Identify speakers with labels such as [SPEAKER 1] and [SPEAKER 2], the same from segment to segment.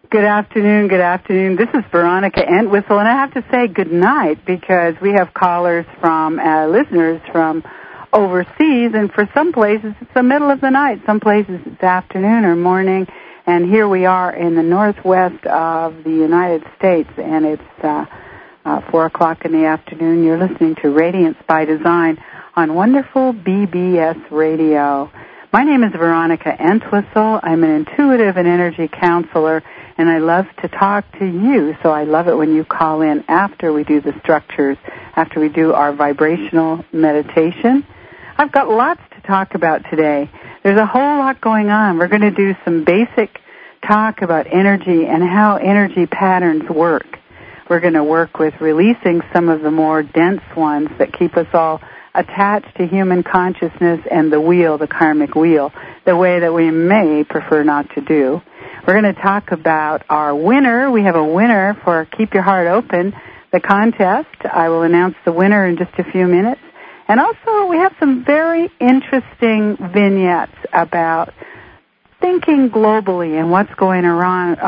[SPEAKER 1] Good afternoon, good afternoon. This is Veronica Entwistle, and I have to say good night because we have callers from listeners from overseas, and for some places it's the middle of the night, some places it's afternoon or morning, and here we are in the northwest of the United States, and it's 4 o'clock in the afternoon. You're listening to Radiance by Design on wonderful BBS Radio. My name is Veronica Entwistle. I'm an intuitive and energy counselor, and I love to talk to you, so I love it when you call in after we do the structures, after we do our vibrational meditation. I've got lots to talk about today. There's a whole lot going on. We're going to do some basic talk about energy and how energy patterns work. We're going to work with releasing some of the more dense ones that keep us all attached to human consciousness and the wheel, the karmic wheel, the way that we may prefer not to do. We're going to talk about our winner. We have a winner for Keep Your Heart Open, the contest. I will announce the winner in just a few minutes. And also we have some very interesting vignettes about thinking globally and what's going on,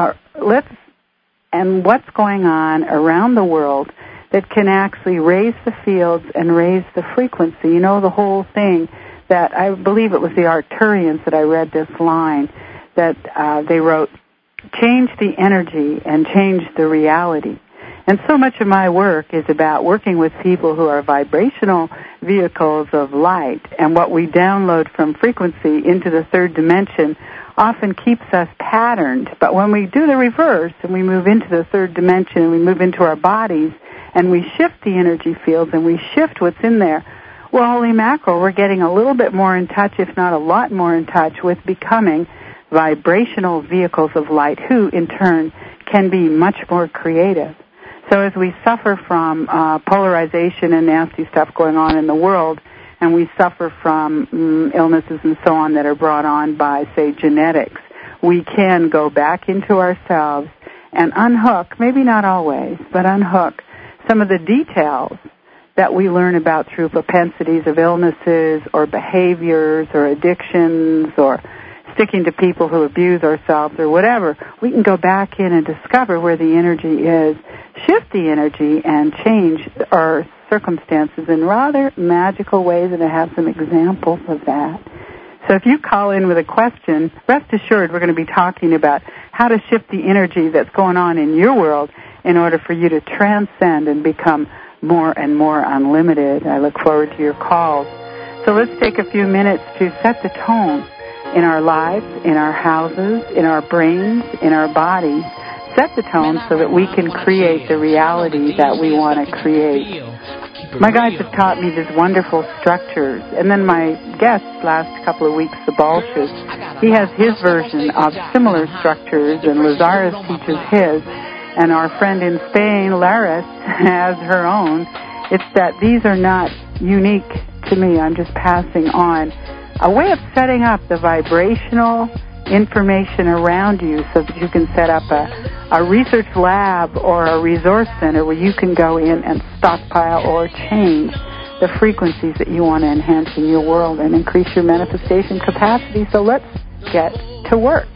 [SPEAKER 1] what's going on around the world that can actually raise the fields and raise the frequency. You know, the whole thing that I believe it was the Arcturians that I read this line that they wrote, change the energy and change the reality. And so much of my work is about working with people who are vibrational vehicles of light, and what we download from frequency into the third dimension often keeps us patterned. But when we do the reverse and we move into the third dimension and we move into our bodies and we shift the energy fields and we shift what's in there, well, holy mackerel, we're getting a little bit more in touch, if not a lot more in touch, with becoming vibrational vehicles of light, who in turn can be much more creative. So as we suffer from polarization and nasty stuff going on in the world, and we suffer from illnesses and so on that are brought on by, say, genetics, we can go back into ourselves and unhook, maybe not always, but unhook some of the details that we learn about through propensities of illnesses or behaviors or addictions or sticking to people who abuse ourselves or whatever. We can go back in and discover where the energy is, shift the energy, and change our circumstances in rather magical ways, and I have some examples of that. So if you call in with a question, rest assured we're going to be talking about how to shift the energy that's going on in your world in order for you to transcend and become more and more unlimited. I look forward to your calls. So let's take a few minutes to set the tone in our lives, in our houses, in our brains, in our bodies. Set the tone so that we can create the reality that we want to create. My guides have taught me these wonderful structures, and then my guest last couple of weeks, the Balshus, he has his version of similar structures, and Lazarus teaches his, and our friend in Spain, Laris, has her own. It's that these are not unique to me. I'm just passing on a way of setting up the vibrational information around you so that you can set up a research lab or a resource center where you can go in and stockpile or change the frequencies that you want to enhance in your world and increase your manifestation capacity. So let's get to work.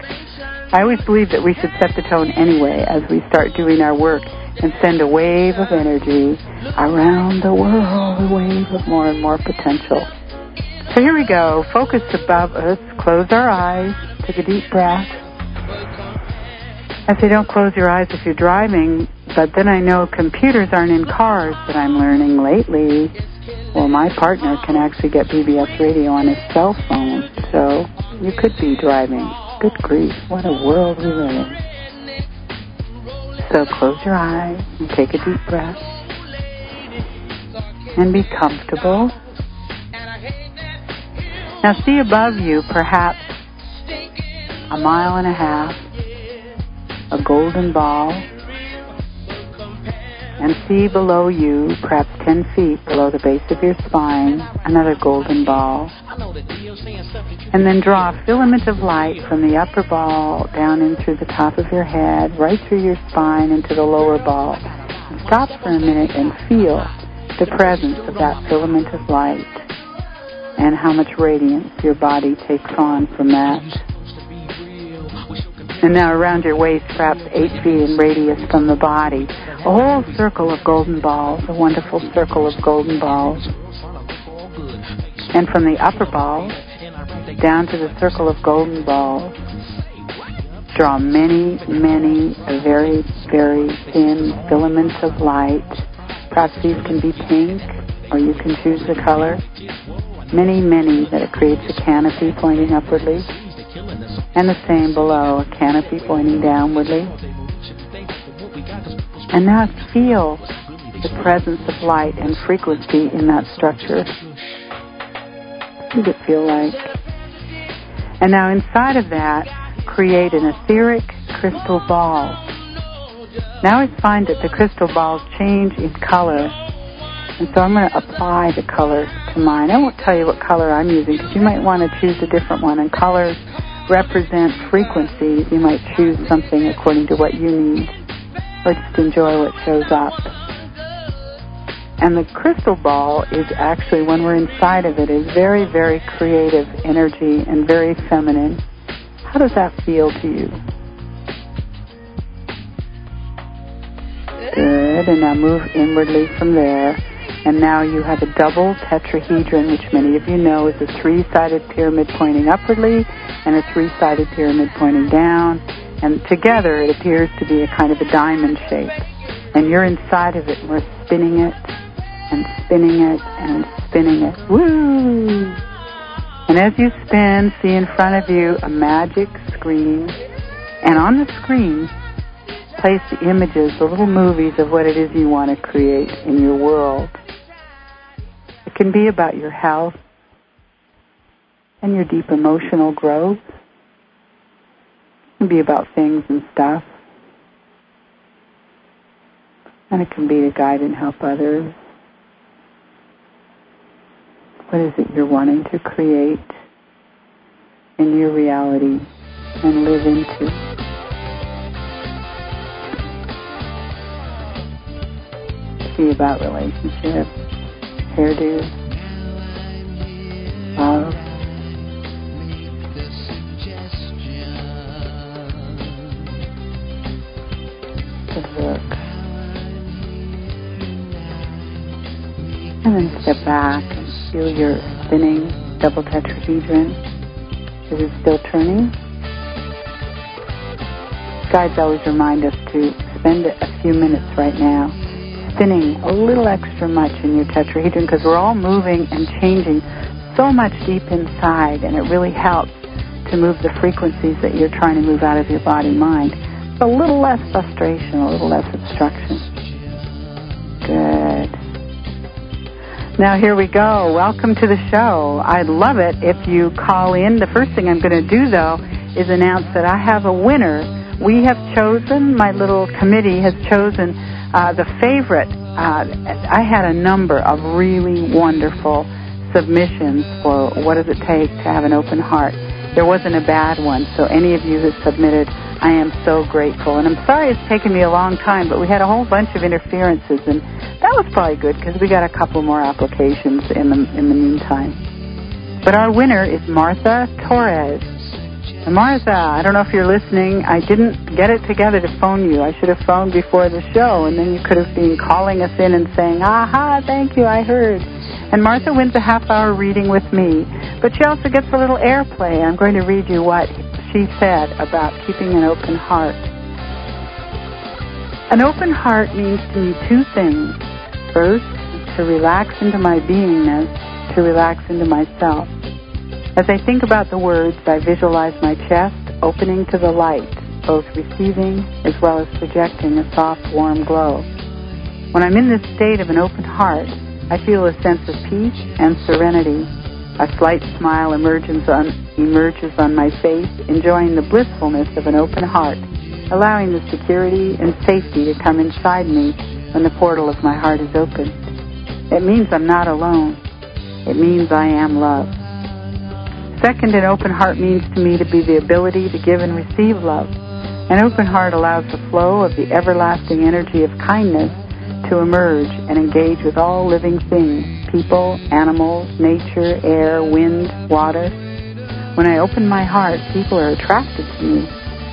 [SPEAKER 1] I always believe that we should set the tone anyway as we start doing our work and send a wave of energy around the world, a wave of more and more potential. So here we go. Focus above us. Close our eyes. Take a deep breath. I say don't close your eyes if you're driving, but then I know computers aren't in cars that I'm learning lately. Well, my partner can actually get BBS radio on his cell phone, so you could be driving. Good grief, what a world we live in. So close your eyes and take a deep breath. And be comfortable. Now see above you, perhaps a mile and a half, a golden ball, and see below you, perhaps 10 feet below the base of your spine, another golden ball. And then draw a filament of light from the upper ball down in through the top of your head, right through your spine into the lower ball. And stop for a minute and feel the presence of that filament of light and how much radiance your body takes on from that. And now around your waist, perhaps 8 feet in radius from the body, a whole circle of golden balls, a wonderful circle of golden balls. And from the upper ball down to the circle of golden balls, draw many, many very, very thin filaments of light. Perhaps these can be pink, or you can choose the color. Many, many, that it creates a canopy pointing upwardly. And the same below, a canopy pointing downwardly. And now feel the presence of light and frequency in that structure. What does it feel like? And now inside of that, create an etheric crystal ball. Now I find that the crystal balls change in color. And so I'm going to apply the color to mine. I won't tell you what color I'm using because you might want to choose a different one. And colors represent frequencies. You might choose something according to what you need, or just enjoy what shows up. And the crystal ball is actually, when we're inside of it, is very, very creative energy and very feminine. How does that feel to you? Good. And now move inwardly from there. And now you have a double tetrahedron, which many of you know is a 3-sided pyramid pointing upwardly and a 3-sided pyramid pointing down. And together it appears to be a kind of a diamond shape. And you're inside of it, and we're spinning it and spinning it and spinning it. Woo! And as you spin, see in front of you a magic screen. And on the screen, place the images, the little movies of what it is you want to create in your world. It can be about your health and your deep emotional growth. It can be about things and stuff. And it can be to guide and help others. What is it you're wanting to create in your reality and live into? Be about relationships, hairdo, love. Good work. And then step back and feel your spinning double tetrahedron. Is it still turning? Guides always remind us to spend a few minutes right now spinning a little extra much in your tetrahedron, because we're all moving and changing so much deep inside, and it really helps to move the frequencies that you're trying to move out of your body-mind. A little less frustration, a little less obstruction. Good. Now here we go. Welcome to the show. I'd love it if you call in. The first thing I'm going to do, though, is announce that I have a winner. We have chosen, my little committee has chosen the favorite. I had a number of really wonderful submissions for what does it take to have an open heart. There wasn't a bad one, so any of you who submitted, I am so grateful. And I'm sorry it's taken me a long time, but we had a whole bunch of interferences, and that was probably good because we got a couple more applications in the meantime. But our winner is Martha Torres. And Martha, I don't know if you're listening. I didn't get it together to phone you. I should have phoned before the show, and then you could have been calling us in and saying, aha, thank you, I heard. And Martha wins a half-hour reading with me, but she also gets a little airplay. I'm going to read you what she said about keeping an open heart. An open heart means to me two things. First, to relax into my beingness, to relax into myself. As I think about the words, I visualize my chest opening to the light, both receiving as well as projecting a soft, warm glow. When I'm in this state of an open heart, I feel a sense of peace and serenity. A slight smile emerges on my face, enjoying the blissfulness of an open heart, allowing the security and safety to come inside me when the portal of my heart is open. It means I'm not alone. It means I am love. Second, an open heart means to me to be the ability to give and receive love. An open heart allows the flow of the everlasting energy of kindness to emerge and engage with all living things, people, animals, nature, air, wind, water. When I open my heart, people are attracted to me.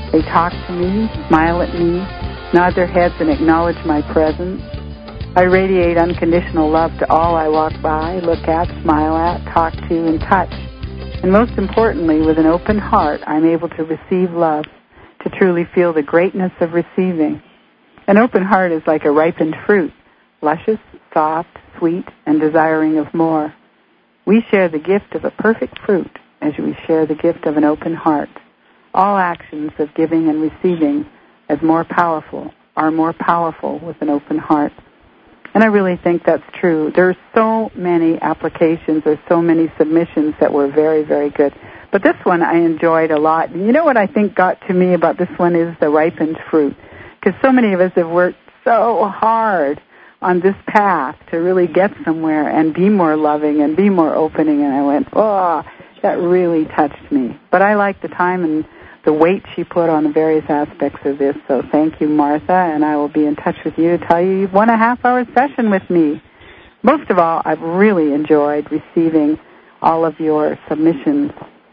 [SPEAKER 1] They talk to me, smile at me, nod their heads and acknowledge my presence. I radiate unconditional love to all I walk by, look at, smile at, talk to, and touch. And most importantly, with an open heart, I'm able to receive love, to truly feel the greatness of receiving. An open heart is like a ripened fruit, luscious, soft, sweet, and desiring of more. We share the gift of a perfect fruit as we share the gift of an open heart. All actions of giving and receiving are more powerful with an open heart. And I really think that's true. There's so many applications, there's so many submissions that were very, very good. But this one I enjoyed a lot. And you know what I think got to me about this one is the ripened fruit. Because so many of us have worked so hard on this path to really get somewhere and be more loving and be more opening. And I went, oh, that really touched me. But I like the time and the weight she put on the various aspects of this. So thank you, Martha, and I will be in touch with you to tell you you've won a half-hour session with me. Most of all, I've really enjoyed receiving all of your submissions.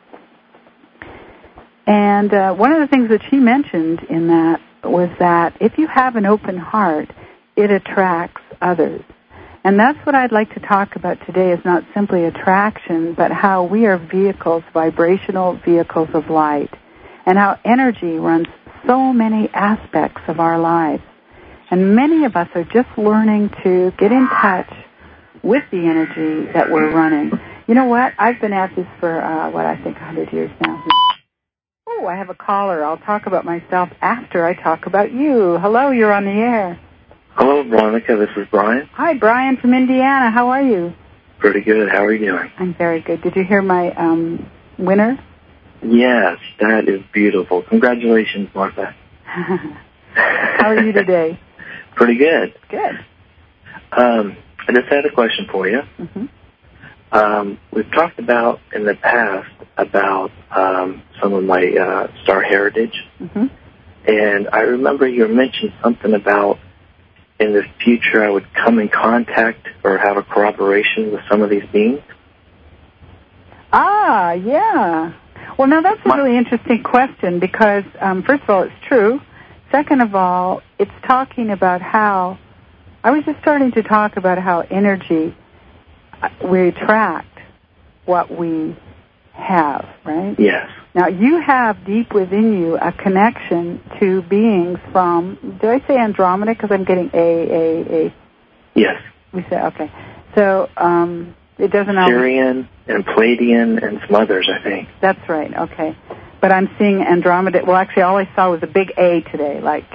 [SPEAKER 1] And one of the things that she mentioned in that was that if you have an open heart, it attracts others. And that's what I'd like to talk about today, is not simply attraction, but how we are vehicles, vibrational vehicles of light, and how energy runs so many aspects of our lives. And many of us are just learning to get in touch with the energy that we're running. You know what? I've been at this for, 100 years now. Oh, I have a caller. I'll talk about myself after I talk about you. Hello, you're on the air.
[SPEAKER 2] Hello, Veronica. This is Brian.
[SPEAKER 1] Hi, Brian from Indiana. How are you?
[SPEAKER 2] Pretty good. How are you doing?
[SPEAKER 1] I'm very good. Did you hear my winner?
[SPEAKER 2] Yes, that is beautiful. Congratulations, Martha.
[SPEAKER 1] How are you today?
[SPEAKER 2] Pretty good.
[SPEAKER 1] Good.
[SPEAKER 2] I just had a question for you.
[SPEAKER 1] Mm-hmm.
[SPEAKER 2] We've talked about in the past about some of my star heritage.
[SPEAKER 1] Mm-hmm.
[SPEAKER 2] And I remember you mentioned something about in the future I would come in contact or have a corroboration with some of these beings.
[SPEAKER 1] Ah, yeah. Well, now that's a really interesting question because, first of all, it's true. Second of all, it's talking about how, I was just starting to talk about how energy, we attract what we have, right?
[SPEAKER 2] Yes.
[SPEAKER 1] Now, you have deep within you a connection to beings from, did I say Andromeda? Because I'm getting A.
[SPEAKER 2] Yes.
[SPEAKER 1] We say, okay. So, it doesn't always...
[SPEAKER 2] Sirian and Palladian and some others, I think.
[SPEAKER 1] That's right, okay. But I'm seeing Andromeda. Well, actually, all I saw was a big A today, like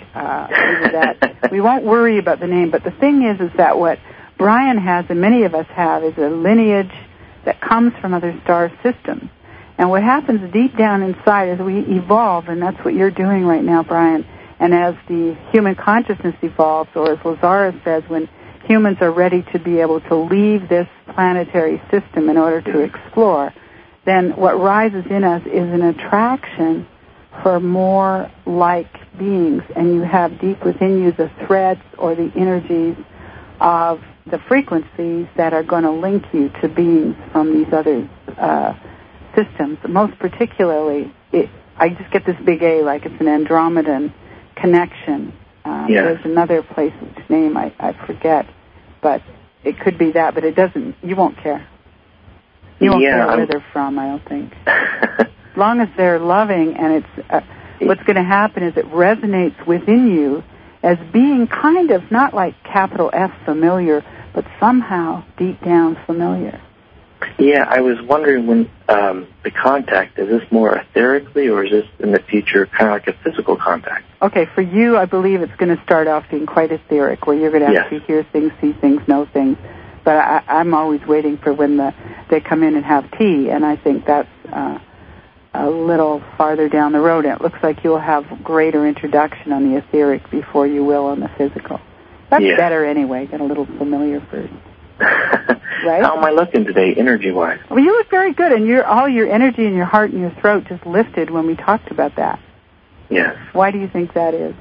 [SPEAKER 1] that. We won't worry about the name, but the thing is that what Brian has and many of us have is a lineage that comes from other star systems. And what happens deep down inside as we evolve, and that's what you're doing right now, Brian, and as the human consciousness evolves, or as Lazarus says, when humans are ready to be able to leave this planetary system in order to explore, then what rises in us is an attraction for more like beings, and you have deep within you the threads or the energies of the frequencies that are going to link you to beings from these other systems. Most particularly, I just get this big A, like it's an Andromedan connection. There's another place, which name I forget, but it could be that, but it doesn't, you won't care. You won't care where they're from, I don't think. As long as they're loving, and it's what's going to happen is it resonates within you as being kind of not like capital F familiar, but somehow deep down familiar.
[SPEAKER 2] Yeah, I was wondering when the contact, is this more etherically or is this in the future kind of like a physical contact?
[SPEAKER 1] Okay, for you, I believe it's going to start off being quite etheric, where you're going to actually hear things, see things, know things. But I'm always waiting for when they come in and have tea, and I think that's a little farther down the road. And it looks like you'll have greater introduction on the etheric before you will on the physical. That's better anyway, get a little familiar first. Right?
[SPEAKER 2] How am I looking today, energy-wise?
[SPEAKER 1] Well, you look very good, and all your energy in your heart and your throat just lifted when we talked about that.
[SPEAKER 2] Yes.
[SPEAKER 1] Why do you think that is?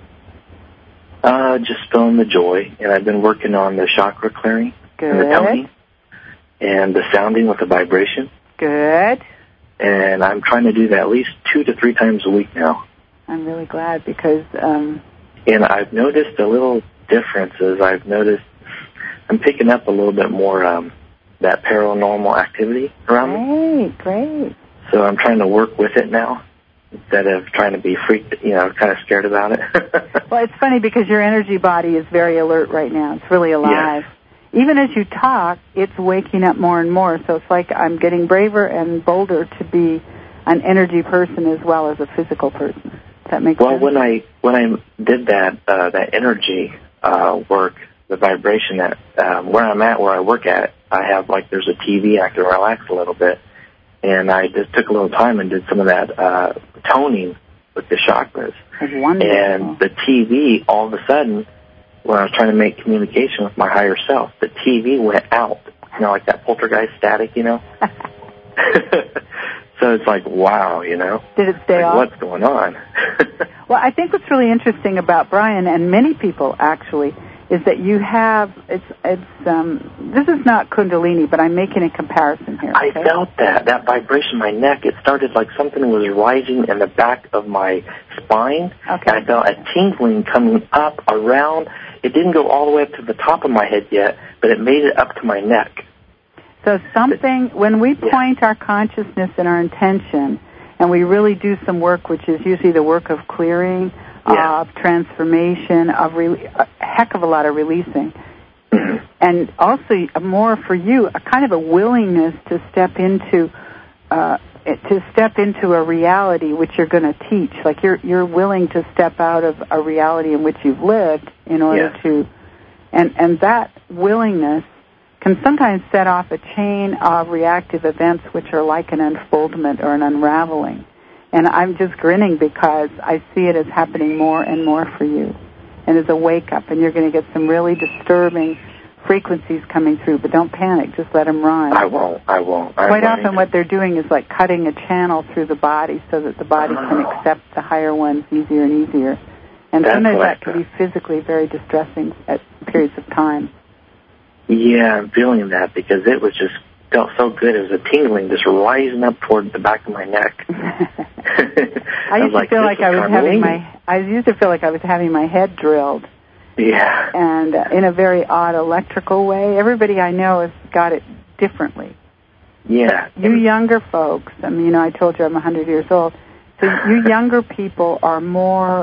[SPEAKER 2] Just feeling the joy, and I've been working on the chakra clearing and the toning and the sounding with the vibration.
[SPEAKER 1] Good.
[SPEAKER 2] And I'm trying to do that at least 2 to 3 times a week now.
[SPEAKER 1] I'm really glad because...
[SPEAKER 2] And I've noticed the little differences. I've noticed I'm picking up a little bit more that paranormal activity around me.
[SPEAKER 1] Great.
[SPEAKER 2] So I'm trying to work with it now instead of trying to be freaked, kind of scared about it.
[SPEAKER 1] Well, it's funny because your energy body is very alert right now. It's really alive.
[SPEAKER 2] Yes.
[SPEAKER 1] Even as you talk, it's waking up more and more. So it's like I'm getting braver and bolder to be an energy person as well as a physical person. Does that make sense?
[SPEAKER 2] Well, when I did that energy work, the vibration that where I'm at, where I work at, I have there's a TV. I can relax a little bit, and I just took a little time and did some of that toning with the chakras.
[SPEAKER 1] That's wonderful.
[SPEAKER 2] And the TV, all of a sudden, when I was trying to make communication with my higher self, the TV went out. Like that poltergeist static, So it's like, wow,
[SPEAKER 1] Did it stay off?
[SPEAKER 2] What's going on?
[SPEAKER 1] Well, I think what's really interesting about Brian, and many people actually, is that you have, this is not Kundalini, but I'm making a comparison here. Okay?
[SPEAKER 2] I felt that vibration in my neck. It started like something was rising in the back of my spine.
[SPEAKER 1] Okay.
[SPEAKER 2] And I felt a tingling coming up around. It didn't go all the way up to the top of my head yet, but it made it up to my neck.
[SPEAKER 1] So when we point our consciousness and our intention, and we really do some work, which is usually the work of clearing, of transformation, of a heck of a lot of releasing, and also more for you, a kind of a willingness to step into a reality which you're going to teach. Like you're willing to step out of a reality in which you've lived in order to, and that willingness can sometimes set off a chain of reactive events which are like an unfoldment or an unraveling. And I'm just grinning because I see it as happening more and more for you. And as a wake-up, and you're going to get some really disturbing frequencies coming through, but don't panic, just let them run.
[SPEAKER 2] I won't.
[SPEAKER 1] Quite often what they're doing is like cutting a channel through the body so that the body can accept the higher ones easier and easier. And sometimes that can be physically very distressing at periods of time.
[SPEAKER 2] Yeah, I'm feeling that because it was just felt so good. It was a tingling just rising up toward the back of my neck.
[SPEAKER 1] I used to feel like I was having my head drilled.
[SPEAKER 2] Yeah.
[SPEAKER 1] And in a very odd electrical way. Everybody I know has got it differently.
[SPEAKER 2] Yeah.
[SPEAKER 1] But you younger folks, I told you I'm 100 years old. So you younger people are more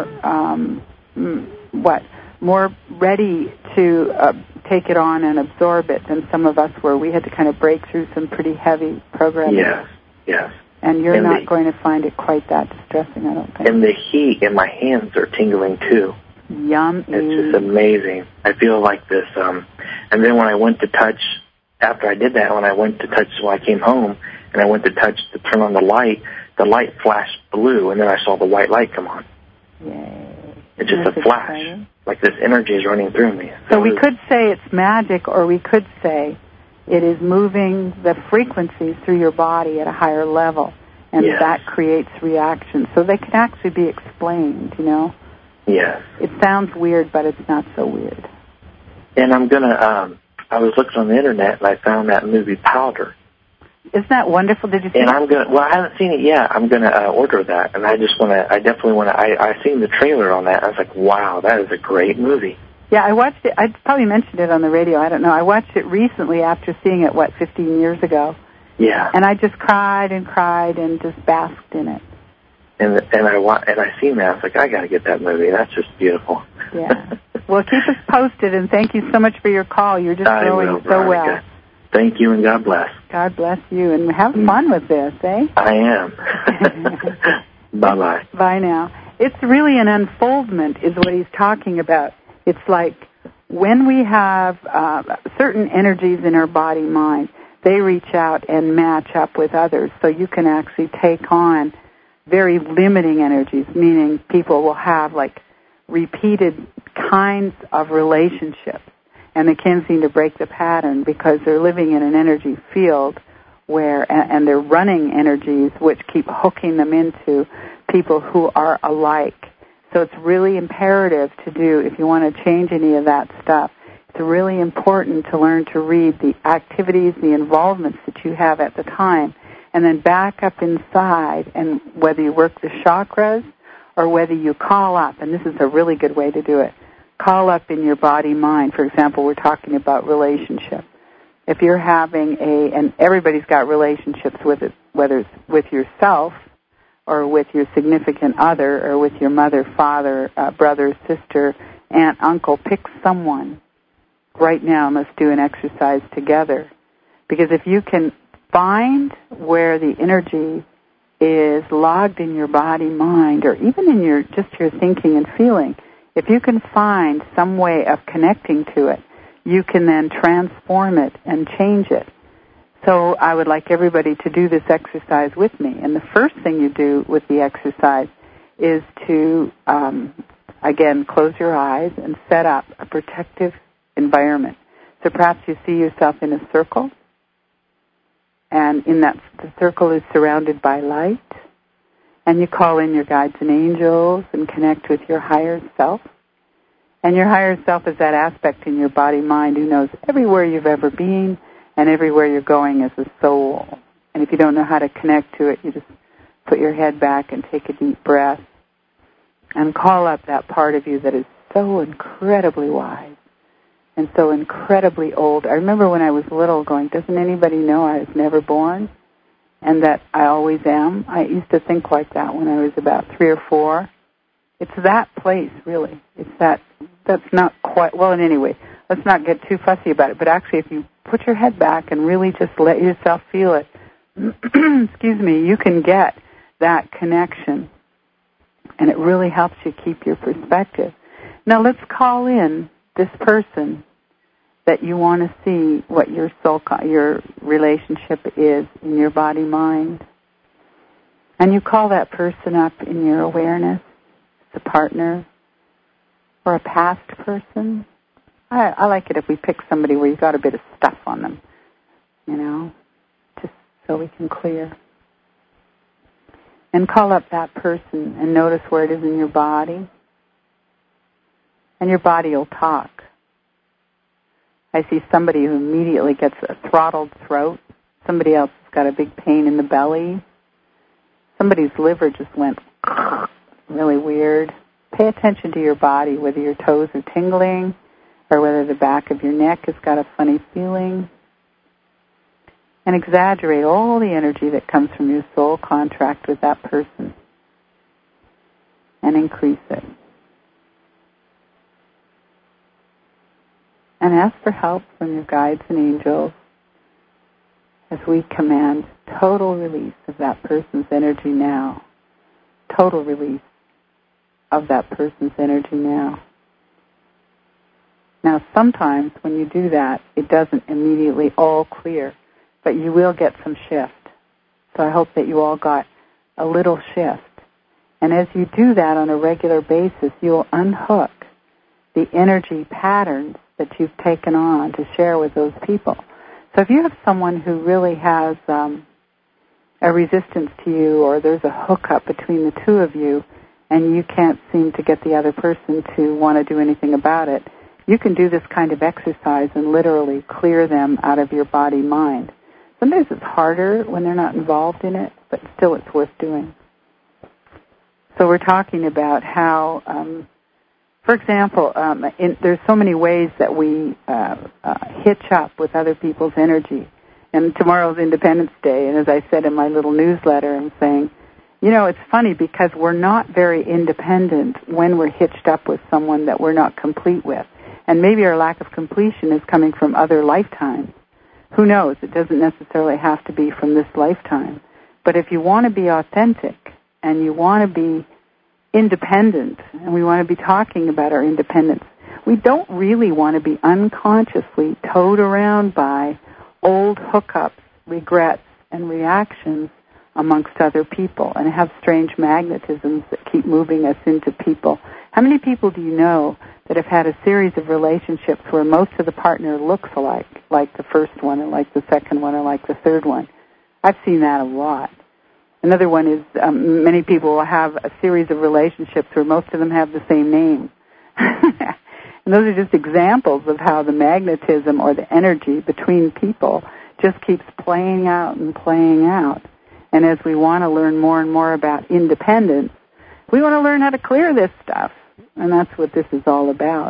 [SPEAKER 1] more ready to take it on and absorb it than some of us were. We had to kind of break through some pretty heavy programming.
[SPEAKER 2] Yes.
[SPEAKER 1] And you're not going to find it quite that distressing, I don't think.
[SPEAKER 2] And the heat in my hands are tingling too.
[SPEAKER 1] Yummy.
[SPEAKER 2] It's just amazing. I feel like this. And then when I went to touch, after I did that, when I came home and I went to touch to turn on the light flashed blue, and then I saw the white light come on.
[SPEAKER 1] Yay.
[SPEAKER 2] It's just a flash. Exciting. Like this energy is running through me.
[SPEAKER 1] So we could say it's magic, or we could say it is moving the frequencies through your body at a higher level, and that creates reactions. So they can actually be explained,
[SPEAKER 2] Yes.
[SPEAKER 1] It sounds weird, but it's not so weird.
[SPEAKER 2] And I'm going to, I was looking on the internet, and I found that movie Powder.
[SPEAKER 1] Isn't that wonderful? Did you see it?
[SPEAKER 2] And I haven't seen it yet. I'm going to order that, and I definitely want to, I seen the trailer on that. I was like, wow, that is a great movie. Yeah,
[SPEAKER 1] I watched it. I probably mentioned it on the radio. I don't know. I watched it recently after seeing it, 15 years ago.
[SPEAKER 2] Yeah.
[SPEAKER 1] And I just cried and just basked in it.
[SPEAKER 2] And I seen that. I was like, I got to get that movie. That's just beautiful.
[SPEAKER 1] Yeah. Well, keep us posted, and thank you so much for your call. You're just growing so
[SPEAKER 2] Veronica.
[SPEAKER 1] Well.
[SPEAKER 2] Thank you, and God bless.
[SPEAKER 1] God bless you, and have fun with this, eh?
[SPEAKER 2] I am. Bye-bye.
[SPEAKER 1] Bye now. It's really an unfoldment is what he's talking about. It's like when we have certain energies in our body, mind, they reach out and match up with others, so you can actually take on very limiting energies, meaning people will have like repeated kinds of relationships, and they can't seem to break the pattern because they're living in an energy field where, and they're running energies which keep hooking them into people who are alike. So it's really imperative to do, if you want to change any of that stuff, it's really important to learn to read the activities, the involvements that you have at the time, and then back up inside, and whether you work the chakras or whether you call up, and this is a really good way to do it, call up in your body-mind. For example, we're talking about relationships. If you're having and everybody's got relationships with it, whether it's with yourself or with your significant other or with your mother, father, brother, sister, aunt, uncle, pick someone right now and let's do an exercise together. Because if you can find where the energy is logged in your body, mind, or even in your thinking and feeling, if you can find some way of connecting to it, you can then transform it and change it. So I would like everybody to do this exercise with me. And the first thing you do with the exercise is to, again, close your eyes and set up a protective environment. So perhaps you see yourself in a circle, and in that the circle is surrounded by light, and you call in your guides and angels and connect with your higher self. And your higher self is that aspect in your body-mind who knows everywhere you've ever been and everywhere you're going as a soul. And if you don't know how to connect to it, you just put your head back and take a deep breath and call up that part of you that is so incredibly wise and so incredibly old. I remember when I was little going, doesn't anybody know I was never born and that I always am? I used to think like that when I was about 3 or 4. It's that place, really. It's that's not quite, well, and anyway, let's not get too fussy about it. But actually, if you put your head back and really just let yourself feel it, excuse me, you can get that connection. And it really helps you keep your perspective. Now let's call in this person that you want to see what your your relationship is in your body-mind. And you call that person up in your awareness. A partner or a past person. I like it if we pick somebody where you've got a bit of stuff on them, just so we can clear. And call up that person and notice where it is in your body. And your body will talk. I see somebody who immediately gets a throttled throat. Somebody else has got a big pain in the belly. Somebody's liver just went really weird. Pay attention to your body, whether your toes are tingling or whether the back of your neck has got a funny feeling. And exaggerate all the energy that comes from your soul contract with that person and increase it. And ask for help from your guides and angels as we command total release of that person's energy now. Total release of that person's energy now. Now, sometimes when you do that, it doesn't immediately all clear, but you will get some shift. So I hope that you all got a little shift. And as you do that on a regular basis, you'll unhook the energy patterns that you've taken on to share with those people. So if you have someone who really has a resistance to you, or there's a hookup between the two of you, and you can't seem to get the other person to want to do anything about it, you can do this kind of exercise and literally clear them out of your body-mind. Sometimes it's harder when they're not involved in it, but still it's worth doing. So we're talking about how, for example, there's so many ways that we hitch up with other people's energy. And tomorrow's Independence Day, and as I said in my little newsletter, I'm saying, it's funny because we're not very independent when we're hitched up with someone that we're not complete with. And maybe our lack of completion is coming from other lifetimes. Who knows? It doesn't necessarily have to be from this lifetime. But if you want to be authentic and you want to be independent, and we want to be talking about our independence, we don't really want to be unconsciously towed around by old hookups, regrets, and reactions amongst other people and have strange magnetisms that keep moving us into people. How many people do you know that have had a series of relationships where most of the partner looks alike, like the first one or like the second one or like the third one? I've seen that a lot. Another one is many people will have a series of relationships where most of them have the same name. And those are just examples of how the magnetism or the energy between people just keeps playing out and playing out. And as we want to learn more and more about independence, We want to learn how to clear this stuff, and that's what this is all about.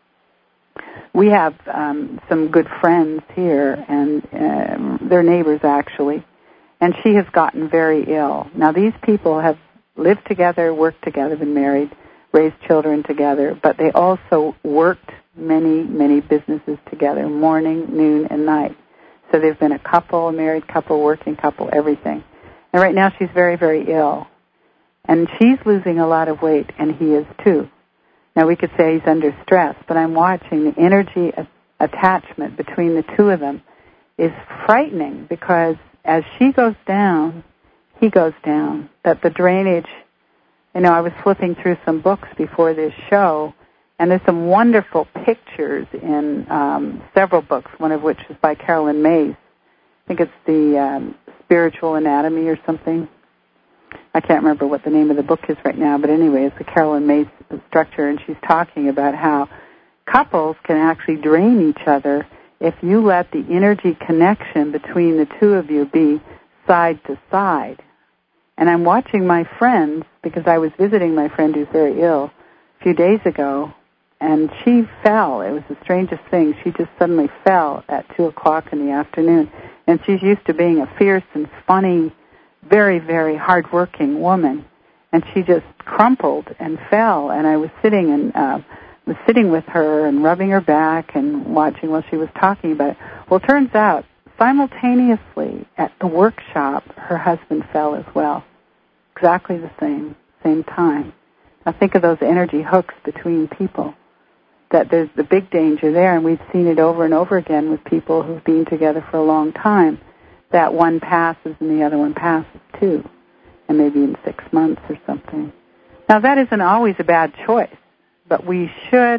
[SPEAKER 1] We have some good friends here, and they're neighbors actually, and she has gotten very ill. Now, these people have lived together, worked together, been married, raised children together, but they also worked many businesses together, morning, noon, and night. So they've been a couple, a married couple, working couple, everything. And right now she's very, very ill. And she's losing a lot of weight, and he is too. Now, we could say he's under stress, but I'm watching the energy attachment between the two of them is frightening, because as she goes down, he goes down. That the drainage, I was flipping through some books before this show, and there's some wonderful pictures in several books, one of which is by Carolyn Myss. I think it's the Spiritual Anatomy or something. I can't remember what the name of the book is right now, but anyway, it's the Carolyn Myss structure, and she's talking about how couples can actually drain each other if you let the energy connection between the two of you be side to side. And I'm watching my friends, because I was visiting my friend who's very ill a few days ago, and she fell. It was the strangest thing. She just suddenly fell at 2 o'clock in the afternoon. And she's used to being a fierce and funny, very, very hard-working woman. And she just crumpled and fell. And I was sitting with her and rubbing her back and watching while she was talking about it. Well, it turns out, simultaneously at the workshop, her husband fell as well. Exactly the same time. Now think of those energy hooks between people. That there's the big danger there, and we've seen it over and over again with people who've been together for a long time, that one passes and the other one passes too, and maybe in 6 months or something. Now that isn't always a bad choice, but we should,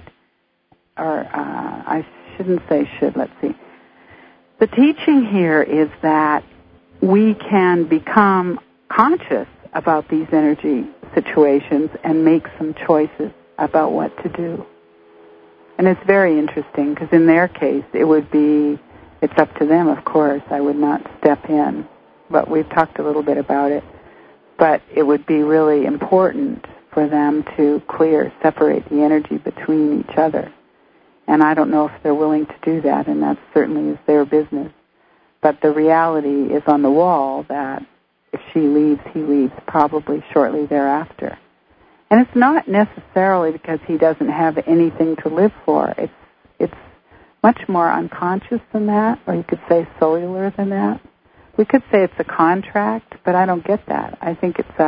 [SPEAKER 1] I shouldn't say should, let's see. The teaching here is that we can become conscious about these energy situations and make some choices about what to do. And it's very interesting, because in their case, it's up to them, of course. I would not step in, but we've talked a little bit about it. But it would be really important for them to separate the energy between each other. And I don't know if they're willing to do that, and that certainly is their business. But the reality is on the wall that if she leaves, he leaves probably shortly thereafter. And it's not necessarily because he doesn't have anything to live for. It's much more unconscious than that, or you could say cellular than that. We could say it's a contract, but I don't get that. I think it's,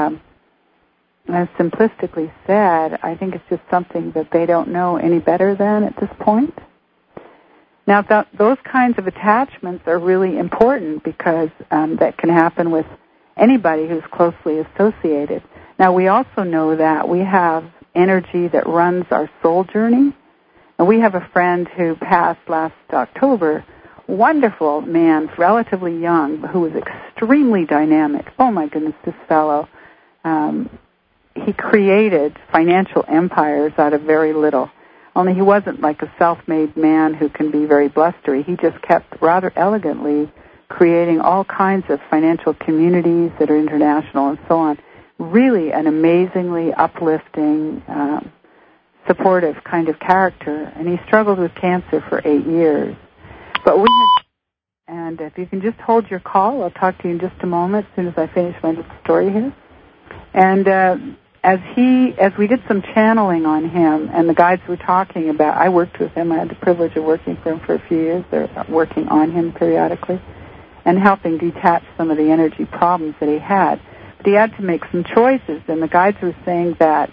[SPEAKER 1] as simplistically said, I think it's just something that they don't know any better than at this point. Now, those kinds of attachments are really important, because that can happen with anybody who's closely associated. Now, we also know that we have energy that runs our soul journey. And we have a friend who passed last October, wonderful man, relatively young, who was extremely dynamic. Oh, my goodness, this fellow. He created financial empires out of very little. Only he wasn't like a self-made man who can be very blustery. He just kept rather elegantly creating all kinds of financial communities that are international and so on. Really an amazingly uplifting, supportive kind of character. And he struggled with cancer for 8 years. But and if you can just hold your call, I'll talk to you in just a moment as soon as I finish my little story here. And as we did some channeling on him, and the guides were talking about, I worked with him. I had the privilege of working for him for a few years. They're working on him periodically and helping detach some of the energy problems that he had. But he had to make some choices, and the guides were saying that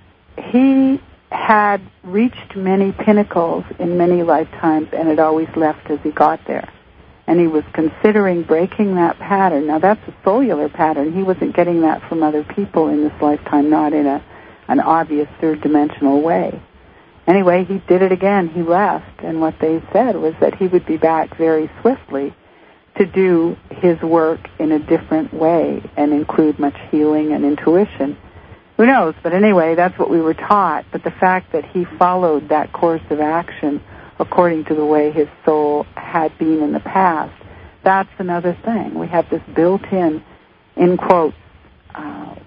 [SPEAKER 1] he had reached many pinnacles in many lifetimes and had always left as he got there. And he was considering breaking that pattern. Now, that's a cellular pattern. He wasn't getting that from other people in this lifetime, not in an obvious third-dimensional way. Anyway, he did it again. He left, and what they said was that he would be back very swiftly to do his work in a different way and include much healing and intuition. Who knows? But anyway, that's what we were taught. But the fact that he followed that course of action according to the way his soul had been in the past, that's another thing. We have this built-in quotes,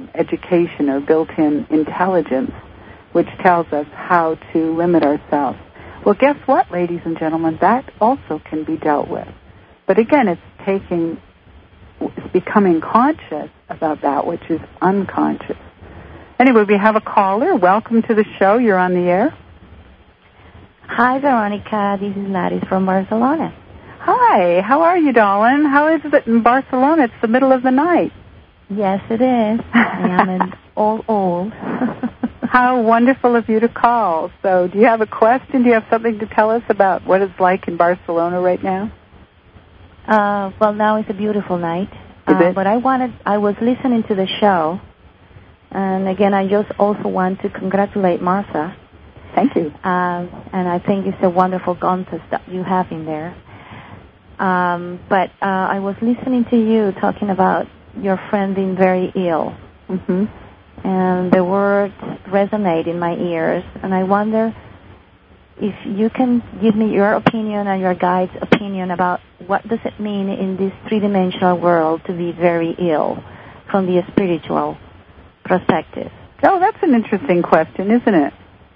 [SPEAKER 1] education or built-in intelligence, which tells us how to limit ourselves. Well, guess what, ladies and gentlemen? That also can be dealt with. But again, it's becoming conscious about that which is unconscious. Anyway, we have a caller. Welcome to the show. You're on the air.
[SPEAKER 3] Hi, Veronica. This is Laris from Barcelona.
[SPEAKER 1] Hi. How are you, darling? How is it in Barcelona? It's the middle of the night.
[SPEAKER 3] Yes, it is. I am old.
[SPEAKER 1] How wonderful of you to call. So do you have a question? Do you have something to tell us about what it's like in Barcelona right now?
[SPEAKER 3] Well, now it's a beautiful night.
[SPEAKER 1] Is it?
[SPEAKER 3] But I was listening to the show, and again, I just also want to congratulate Martha.
[SPEAKER 1] Thank you.
[SPEAKER 3] And I think it's a wonderful contest that you have in there. But I was listening to you talking about your friend being very ill.
[SPEAKER 1] Mm-hmm.
[SPEAKER 3] And the words resonate in my ears. And I wonder if you can give me your opinion and your guide's opinion about what does it mean in this three-dimensional world to be very ill from the spiritual perspective.
[SPEAKER 1] Oh, that's an interesting question, isn't it?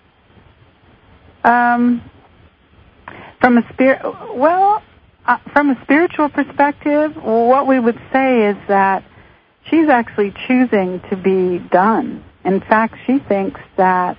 [SPEAKER 1] From a spiritual perspective, what we would say is that she's actually choosing to be done. In fact, she thinks that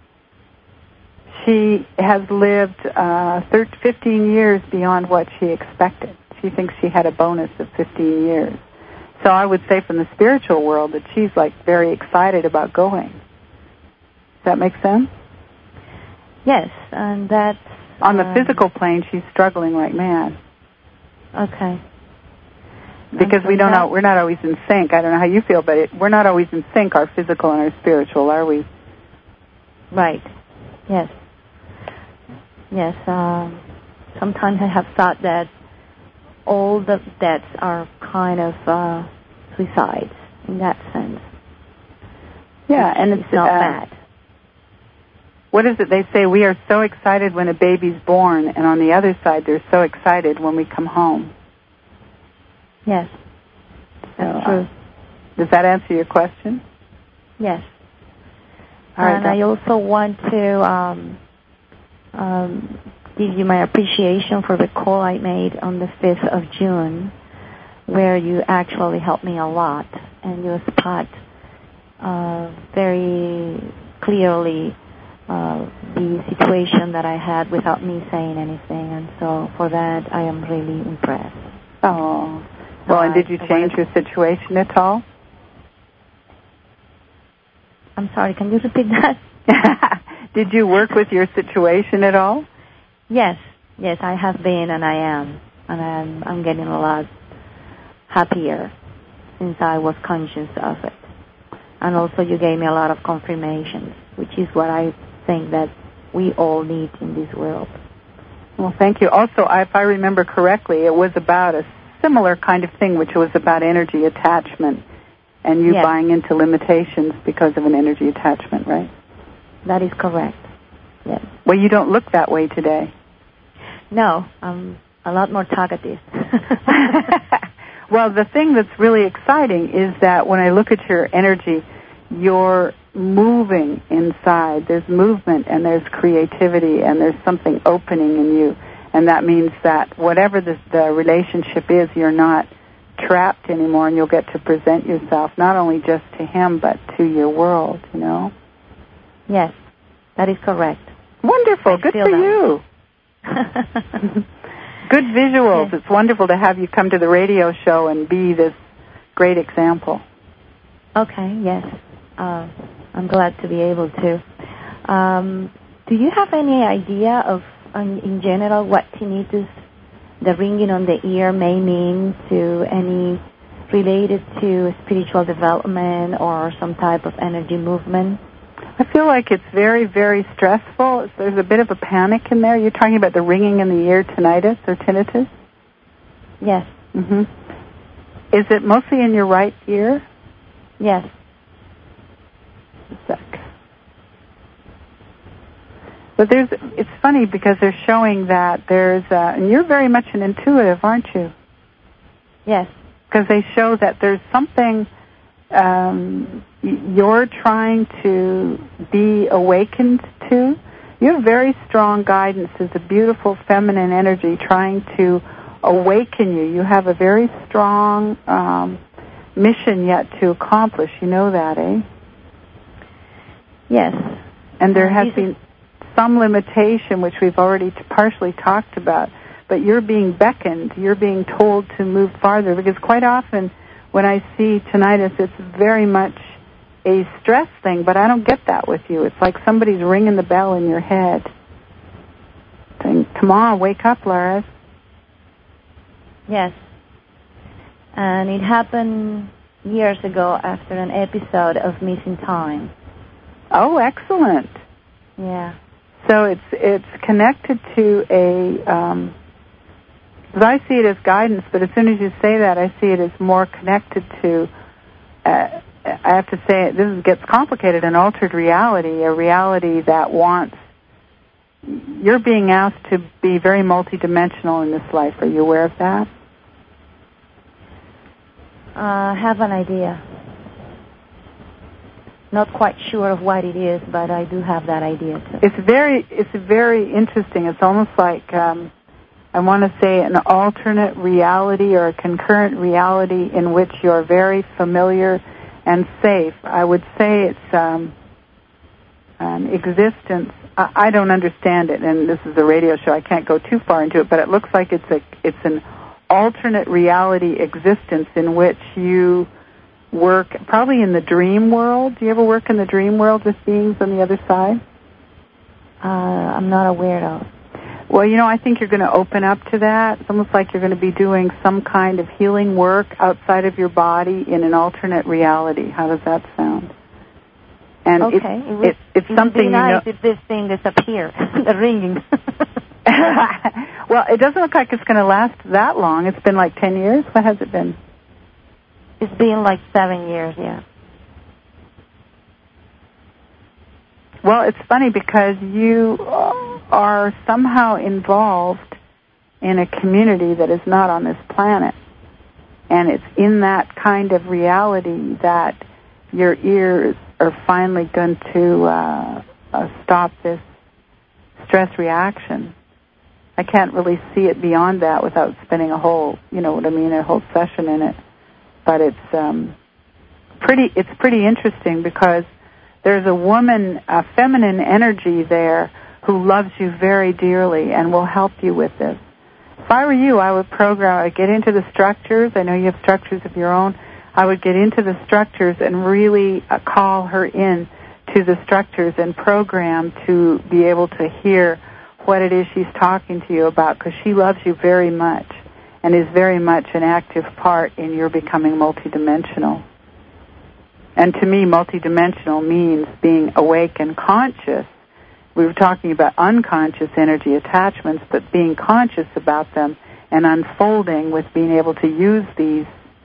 [SPEAKER 1] she has lived 15 years beyond what she expected. She thinks she had a bonus of 15 years. So I would say from the spiritual world that she's like very excited about going. Does that make sense?
[SPEAKER 3] Yes, and that's...
[SPEAKER 1] On the physical plane, she's struggling like mad.
[SPEAKER 3] Okay.
[SPEAKER 1] Because we're not always in sync. I don't know how you feel, but we're not always in sync, our physical and our spiritual, are we?
[SPEAKER 3] Right. Yes. Yes. Sometimes I have thought that all the deaths are kind of suicides in that sense.
[SPEAKER 1] Yeah, and it's
[SPEAKER 3] not bad.
[SPEAKER 1] What is it they say? We are so excited when a baby's born, and on the other side, they're so excited when we come home.
[SPEAKER 3] Yes, that's true.
[SPEAKER 1] Does that answer your question?
[SPEAKER 3] Yes.
[SPEAKER 1] All right,
[SPEAKER 3] and I also want to give you my appreciation for the call I made on the 5th of June, where you actually helped me a lot, and you spot very clearly the situation that I had without me saying anything, and so for that I am really impressed.
[SPEAKER 1] Oh, well, and did you change your situation at all?
[SPEAKER 3] I'm sorry, can you repeat that?
[SPEAKER 1] Did you work with your situation at all?
[SPEAKER 3] Yes, I have been, and I am, and I'm getting a lot happier since I was conscious of it. And also you gave me a lot of confirmations, which is what I think that we all need in this world.
[SPEAKER 1] Well, thank you. Also, if I remember correctly, it was about a similar kind of thing, which was about energy attachment and you buying into limitations because of an energy attachment, right?
[SPEAKER 3] That is correct, yes.
[SPEAKER 1] Well, you don't look that way today.
[SPEAKER 3] No, I'm a lot more talkative.
[SPEAKER 1] Well, the thing that's really exciting is that when I look at your energy, you're moving inside. There's movement and there's creativity and there's something opening in you. And that means that whatever the relationship is, you're not trapped anymore and you'll get to present yourself not only just to him but to your world, you know?
[SPEAKER 3] Yes, that is correct.
[SPEAKER 1] Wonderful. Good for you. Good visuals. Yes. It's wonderful to have you come to the radio show and be this great example.
[SPEAKER 3] Okay, yes. I'm glad to be able to. Do you have any idea of, in general, what tinnitus, the ringing on the ear, may mean to any related to spiritual development or some type of energy movement?
[SPEAKER 1] I feel like it's very, very stressful. There's a bit of a panic in there. You're talking about the ringing in the ear, tinnitus or tinnitus?
[SPEAKER 3] Yes.
[SPEAKER 1] Mm-hmm. Is it mostly in your right ear?
[SPEAKER 3] Yes.
[SPEAKER 1] A sec. But it's funny because they're showing that and you're very much an intuitive, aren't you?
[SPEAKER 3] Yes.
[SPEAKER 1] Because they show that there's something you're trying to be awakened to. You have very strong guidance. There's a beautiful feminine energy trying to awaken you. You have a very strong mission yet to accomplish. You know that, eh?
[SPEAKER 3] Yes.
[SPEAKER 1] And there has been some limitation, which we've already partially talked about, but you're being beckoned. You're being told to move farther, because quite often when I see tinnitus, it's very much a stress thing, but I don't get that with you. It's like somebody's ringing the bell in your head, saying, come on, wake up, Laura.
[SPEAKER 3] Yes. And it happened years ago after an episode of missing time.
[SPEAKER 1] Oh, excellent.
[SPEAKER 3] Yeah.
[SPEAKER 1] So it's connected to because I see it as guidance, but as soon as you say that, I see it as more connected to, I have to say, gets complicated, an altered reality, a reality that wants, you're being asked to be very multidimensional in this life. Are you aware of that?
[SPEAKER 3] I have an idea. Not quite sure of what it is, but I do have that idea too.
[SPEAKER 1] It's very interesting. It's almost like, I want to say, an alternate reality or a concurrent reality in which you're very familiar and safe. I would say it's an existence. I don't understand it, and this is a radio show. I can't go too far into it, but it looks like it's an alternate reality existence in which you work, probably in the dream world. Do you ever work in the dream world with beings on the other side?
[SPEAKER 3] I'm not aware of.
[SPEAKER 1] Well, I think you're going to open up to that. It's almost like you're going to be doing some kind of healing work outside of your body in an alternate reality. How does that sound? And
[SPEAKER 3] okay.
[SPEAKER 1] it's something
[SPEAKER 3] would be nice if this thing disappeared, the ringing.
[SPEAKER 1] Well, it doesn't look like it's going to last that long. It's been like 10 years. What has it been?
[SPEAKER 3] It's been like 7 years, yeah.
[SPEAKER 1] Well, it's funny because you are somehow involved in a community that is not on this planet. And it's in that kind of reality that your ears are finally going to stop this stress reaction. I can't really see it beyond that without spending a whole, a whole session in it. But it's pretty interesting because there's a woman, a feminine energy there who loves you very dearly and will help you with this. If I were you, I would get into the structures. I know you have structures of your own. I would get into the structures and really call her in to the structures and program to be able to hear what it is she's talking to you about, because she loves you very much and is very much an active part in your becoming multidimensional. And to me, multidimensional means being awake and conscious. We were talking about unconscious energy attachments, but being conscious about them and unfolding with being able to use these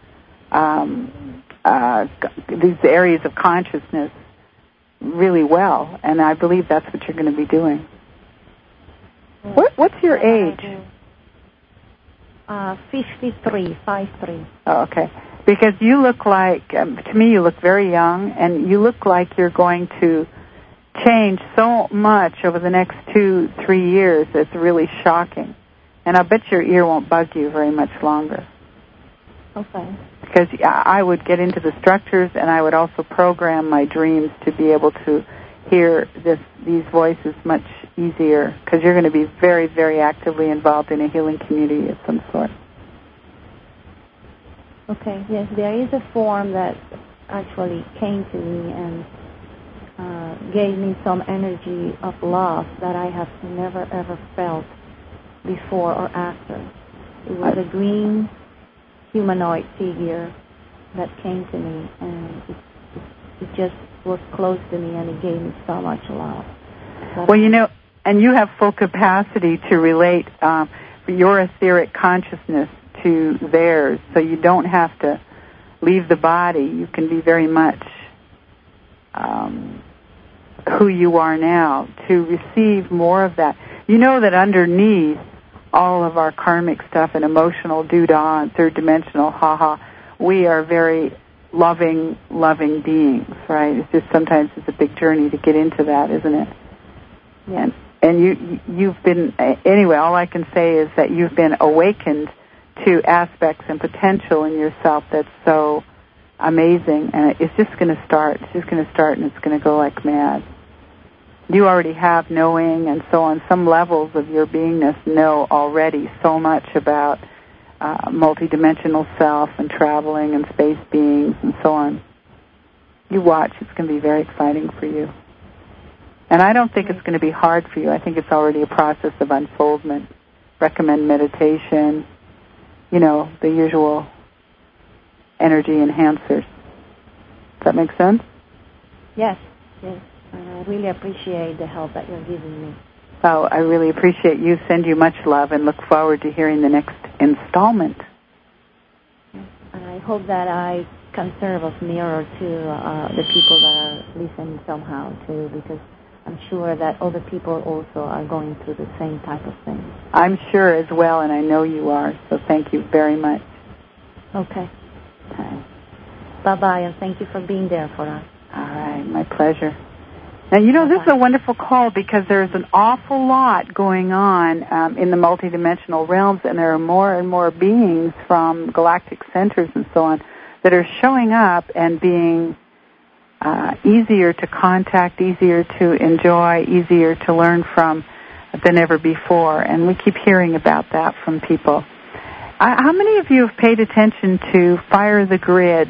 [SPEAKER 1] areas of consciousness really well. And I believe that's what you're going to be doing. What's your age?
[SPEAKER 3] 53.
[SPEAKER 1] Oh, okay. Because you look like, to me, you look very young, and you look like you're going to change so much over the next 2-3 years. It's really shocking. And I bet your ear won't bug you very much longer.
[SPEAKER 3] Okay.
[SPEAKER 1] Because I would get into the structures, and I would also program my dreams to be able to hear these voices much easier, because you're going to be very, very actively involved in a healing community of some sort.
[SPEAKER 3] Okay, yes, there is a form that actually came to me and gave me some energy of love that I have never, ever felt before or after. It was a green humanoid figure that came to me, and it just was close to me, and it gave me so much love.
[SPEAKER 1] Well, and you have full capacity to relate your etheric consciousness to theirs, so you don't have to leave the body. You can be very much who you are now to receive more of that. You know that underneath all of our karmic stuff and emotional doo-dah and third-dimensional ha-ha, we are very loving beings, right? It's just sometimes it's a big journey to get into that, isn't it?
[SPEAKER 3] Yeah.
[SPEAKER 1] And you've been, anyway, all I can say is that you've been awakened to aspects and potential in yourself that's so amazing, and it's just going to start. It's just going to start, and it's going to go like mad. You already have knowing and so on. Some levels of your beingness know already so much about multidimensional self and traveling and space beings and so on. You watch. It's going to be very exciting for you. And I don't think it's going to be hard for you. I think it's already a process of unfoldment. Recommend meditation, the usual energy enhancers. Does that make sense?
[SPEAKER 3] Yes. And I really appreciate the help that you're giving me.
[SPEAKER 1] Oh, I really appreciate you. Send you much love and look forward to hearing the next installment.
[SPEAKER 3] And I hope that I can serve as mirror to the people that are listening somehow too, because I'm sure that other people also are going through the same type of thing.
[SPEAKER 1] I'm sure as well, and I know you are, so thank you very much.
[SPEAKER 3] Okay. Bye-bye, and thank you for being there for us.
[SPEAKER 1] All right, my pleasure. Now, this is a wonderful call because there's an awful lot going on in the multidimensional realms, and there are more and more beings from galactic centers and so on that are showing up and being easier to contact, easier to enjoy, easier to learn from than ever before. And we keep hearing about that from people. How many of you have paid attention to Fire the Grid,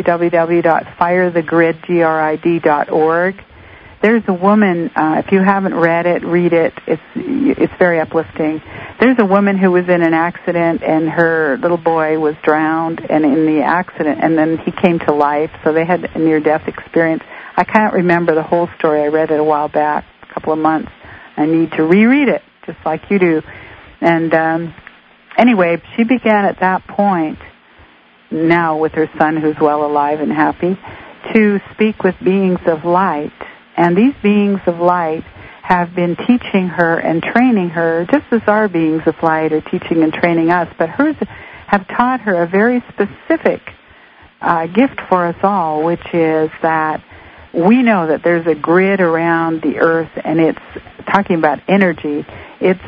[SPEAKER 1] www.firethegrid.org? There's a woman, if you haven't read it, read it. It's very uplifting. There's a woman who was in an accident, and her little boy was drowned, and in the accident, and then he came to life, so they had a near-death experience. I can't remember the whole story. I read it a while back, a couple of months. I need to reread it, just like you do. And anyway, she began at that point, now with her son who's well alive and happy, to speak with beings of light. And these beings of light have been teaching her and training her, just as our beings of light are teaching and training us, but hers have taught her a very specific gift for us all, which is that we know that there's a grid around the earth, and it's talking about energy. It's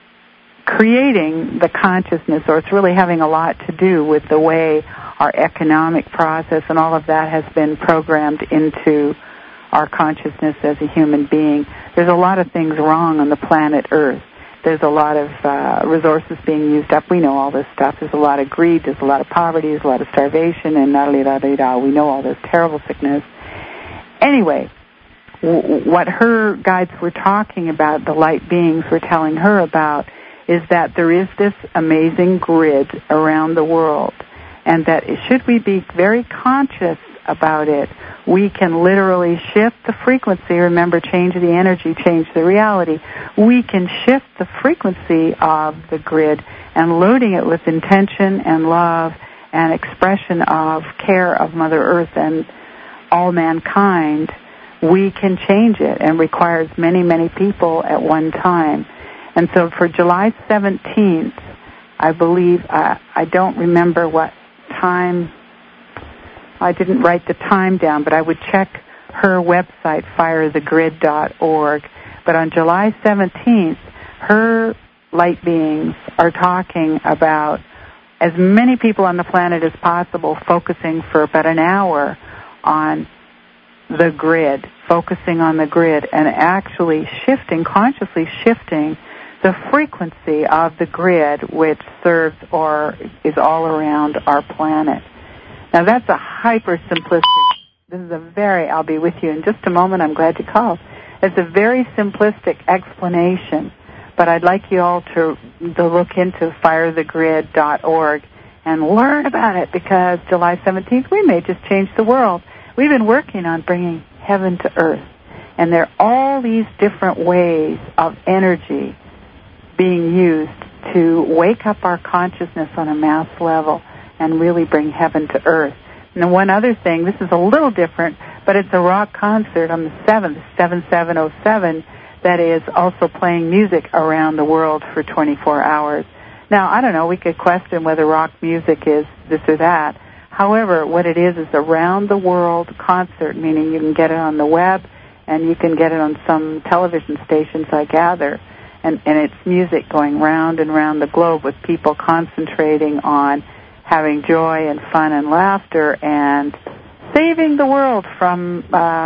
[SPEAKER 1] creating the consciousness, or it's really having a lot to do with the way our economic process and all of that has been programmed into our consciousness as a human being. There's a lot of things wrong on the planet Earth. There's a lot of resources being used up. We know all this stuff. There's a lot of greed. There's a lot of poverty. There's a lot of starvation. And we know all this terrible sickness. Anyway, what her guides were talking about, the light beings were telling her about, is that there is this amazing grid around the world, and that should we be very conscious about it, we can literally shift the frequency. Remember, change the energy, change the reality. We can shift the frequency of the grid and loading it with intention and love and expression of care of Mother Earth and all mankind. We can change it, and requires many, many people at one time. And so for July 17th, I believe, I don't remember what time, I didn't write the time down, but I would check her website, firethegrid.org. But on July 17th, her light beings are talking about as many people on the planet as possible, focusing for about an hour on the grid, focusing on the grid, and actually consciously shifting the frequency of the grid, which serves or is all around our planet. Now, that's a hyper-simplistic, I'll be with you in just a moment, I'm glad you called. It's a very simplistic explanation, but I'd like you all to look into firethegrid.org and learn about it, because July 17th, we may just change the world. We've been working on bringing heaven to earth, and there are all these different ways of energy being used to wake up our consciousness on a mass level and really bring heaven to earth. And then one other thing, this is a little different, but it's a rock concert on the 7th, 7707, that is also playing music around the world for 24 hours. Now, I don't know, we could question whether rock music is this or that. However, what it is a round-the-world concert, meaning you can get it on the web and you can get it on some television stations, I gather. And it's music going round and round the globe with people concentrating on having joy and fun and laughter and saving the world from,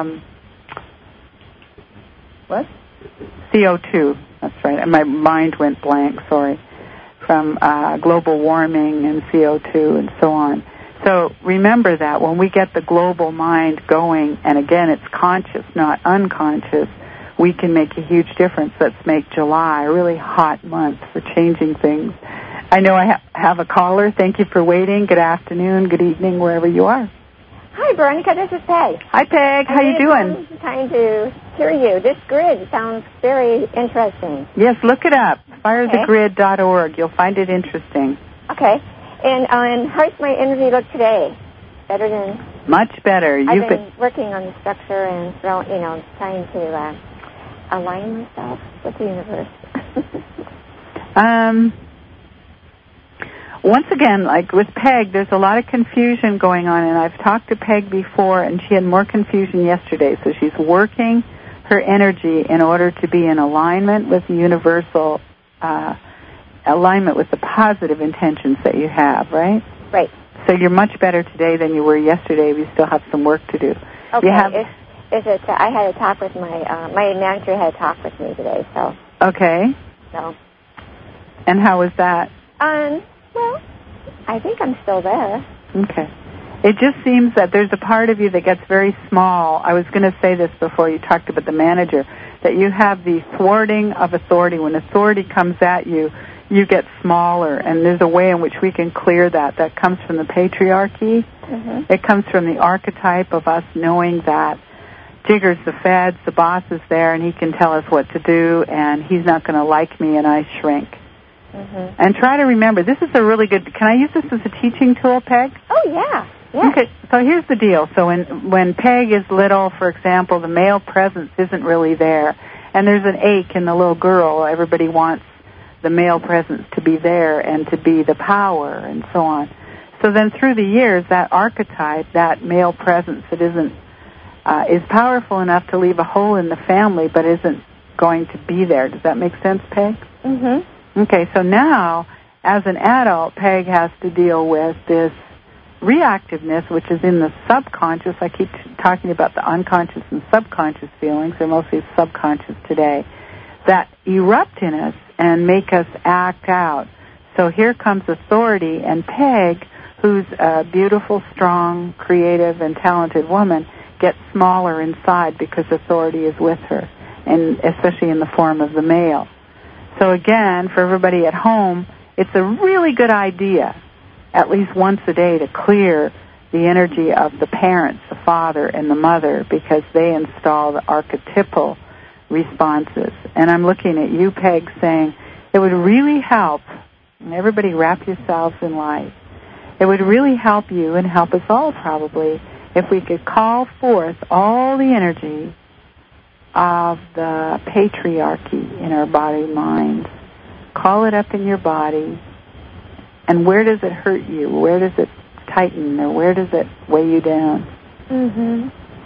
[SPEAKER 1] what? CO2. That's right. My mind went blank, sorry. From global warming and CO2 and so on. So remember that when we get the global mind going, and again, it's conscious, not unconscious, we can make a huge difference. Let's make July a really hot month for changing things. I know I have a caller. Thank you for waiting. Good afternoon, good evening, wherever you are.
[SPEAKER 4] Hi, Veronica. This is Peg.
[SPEAKER 1] Hi, Peg. How you doing?
[SPEAKER 4] Trying to hear you. This grid sounds very interesting.
[SPEAKER 1] Yes, look it up. firethegrid.org. You'll find it interesting.
[SPEAKER 4] Okay. And how's my energy look today? Better than...
[SPEAKER 1] Much better.
[SPEAKER 4] I've been working on the structure and, trying to align myself with the universe.
[SPEAKER 1] Once again, like with Peg, there's a lot of confusion going on, and I've talked to Peg before, and she had more confusion yesterday, so she's working her energy in order to be in alignment with the universal, alignment with the positive intentions that you have, right?
[SPEAKER 4] Right.
[SPEAKER 1] So you're much better today than you were yesterday. We still have some work to do.
[SPEAKER 4] Okay. I had a talk with my manager had a talk with me today, so.
[SPEAKER 1] Okay.
[SPEAKER 4] So.
[SPEAKER 1] And how was that?
[SPEAKER 4] Well, I think I'm still there.
[SPEAKER 1] Okay. It just seems that there's a part of you that gets very small. I was going to say this before you talked about the manager, that you have the thwarting of authority. When authority comes at you, you get smaller, and there's a way in which we can clear that. That comes from the patriarchy. Mm-hmm. It comes from the archetype of us knowing that Jigger's the feds, the boss is there, and he can tell us what to do, and he's not going to like me, and I shrink. Mm-hmm. And try to remember, this is a really good, can I use this as a teaching tool, Peg?
[SPEAKER 4] Oh, yeah. Yeah.
[SPEAKER 1] Okay, so here's the deal. So when Peg is little, for example, the male presence isn't really there, and there's an ache in the little girl. Everybody wants the male presence to be there and to be the power and so on. So then through the years, that archetype, that male presence that isn't, is powerful enough to leave a hole in the family but isn't going to be there. Does that make sense, Peg?
[SPEAKER 4] Mm-hmm.
[SPEAKER 1] Okay, so now, as an adult, Peg has to deal with this reactiveness, which is in the subconscious. I keep talking about the unconscious and subconscious feelings. They're mostly subconscious today, that erupt in us and make us act out. So here comes authority, and Peg, who's a beautiful, strong, creative, and talented woman, gets smaller inside because authority is with her, and especially in the form of the male. So again, for everybody at home, it's a really good idea, at least once a day, to clear the energy of the parents, the father and the mother, because they install the archetypal responses. And I'm looking at you, Peg, saying it would really help, and everybody wrap yourselves in light, it would really help you and help us all probably if we could call forth all the energy of the patriarchy in our body mind. Call it up in your body. And where does it hurt you? Where does it tighten? Or where does it weigh you down?
[SPEAKER 4] Mm-hmm.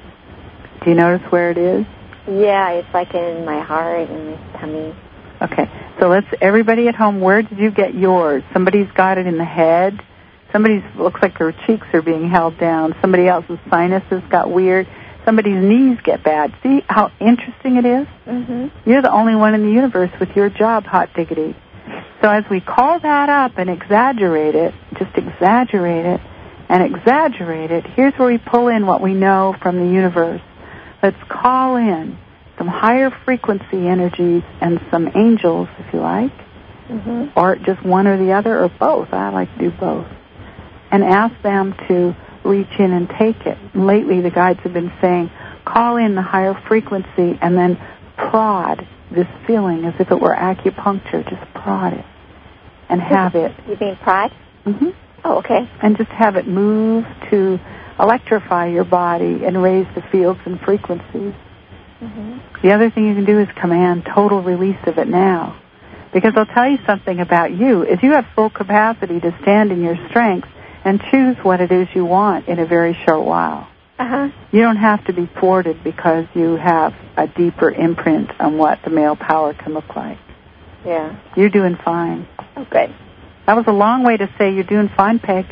[SPEAKER 1] Do you notice where it is?
[SPEAKER 4] Yeah, it's like in my heart and my tummy.
[SPEAKER 1] Okay. So everybody at home, where did you get yours? Somebody's got it in the head. Somebody's looks like her cheeks are being held down. Somebody else's sinuses got weird. Somebody's knees get bad. See how interesting it is?
[SPEAKER 4] Mm-hmm.
[SPEAKER 1] You're the only one in the universe with your job, hot diggity. So as we call that up and exaggerate it, just exaggerate it and exaggerate it, here's where we pull in what we know from the universe. Let's call in some higher frequency energies and some angels, if you like, mm-hmm. or just one or the other, or both. I like to do both. And ask them to reach in and take it. And lately the guides have been saying, call in the higher frequency and then prod this feeling as if it were acupuncture. Just prod it and have it.
[SPEAKER 4] You mean prod?
[SPEAKER 1] Mm-hmm.
[SPEAKER 4] Oh, okay.
[SPEAKER 1] And just have it move to electrify your body and raise the fields and frequencies. Mm-hmm. The other thing you can do is command total release of it now. Because I'll tell you something about you. If you have full capacity to stand in your strengths and choose what it is you want in a very short while.
[SPEAKER 4] Uh-huh.
[SPEAKER 1] You don't have to be thwarted because you have a deeper imprint on what the male power can look like.
[SPEAKER 4] Yeah.
[SPEAKER 1] You're doing fine.
[SPEAKER 4] Oh, good.
[SPEAKER 1] That was a long way to say you're doing fine, Peg.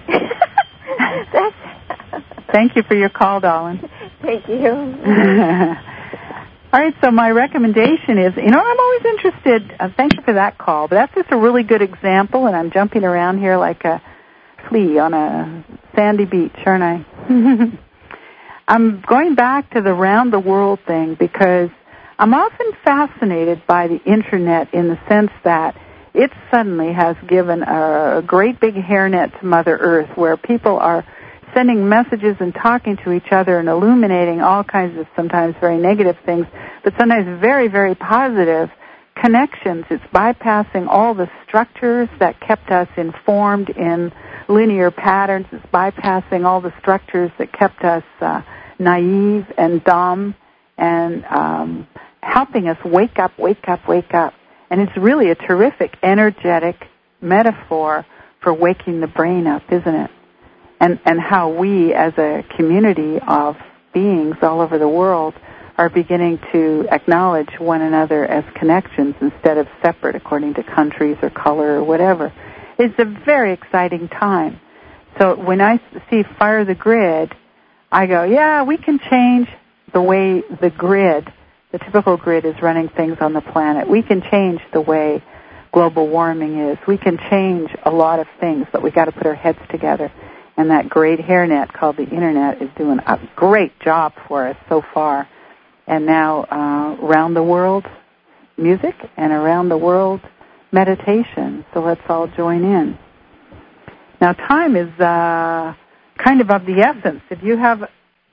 [SPEAKER 1] Thank you for your call, darling.
[SPEAKER 4] Thank you.
[SPEAKER 1] All right, so my recommendation is, I'm always interested, thank you for that call, but that's just a really good example, and I'm jumping around here like a flea on a sandy beach, aren't I? I'm going back to the round the world thing because I'm often fascinated by the Internet in the sense that it suddenly has given a great big hairnet to Mother Earth where people are sending messages and talking to each other and illuminating all kinds of sometimes very negative things, but sometimes very, very positive connections. It's bypassing all the structures that kept us informed in linear patterns. It's bypassing all the structures that kept us naive and dumb and helping us wake up, wake up, wake up. And it's really a terrific, energetic metaphor for waking the brain up, isn't it? And how we, as a community of beings all over the world, are beginning to acknowledge one another as connections instead of separate according to countries or color or whatever. It's a very exciting time. So when I see Fire the Grid, I go, yeah, we can change the way the grid, the typical grid, is running things on the planet. We can change the way global warming is. We can change a lot of things, but we've got to put our heads together. And that great hairnet called the Internet is doing a great job for us so far. And now around the world music and around the world meditation. So let's all join in. Now time is kind of the essence. If you have